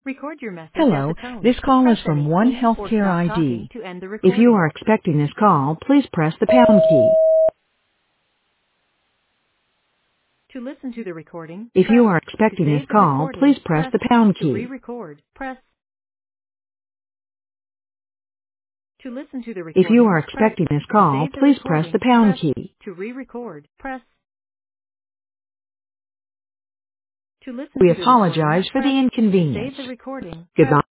Record your message at the Hello, tone. this call is Press from any One key or Healthcare stop talking ID. to end the If you recording. are expecting this call, please press the pound key. To listen to the recording, If you press. are To expecting this save the call, recording, please press press. the pound To key. re-record, press. To listen to the If you recording, are press. expecting this To call, save the please press the recording, pound press. key. To re-record, press. To listen We to the recording, apologize for the press. To inconvenience. save the recording, press. Goodbye.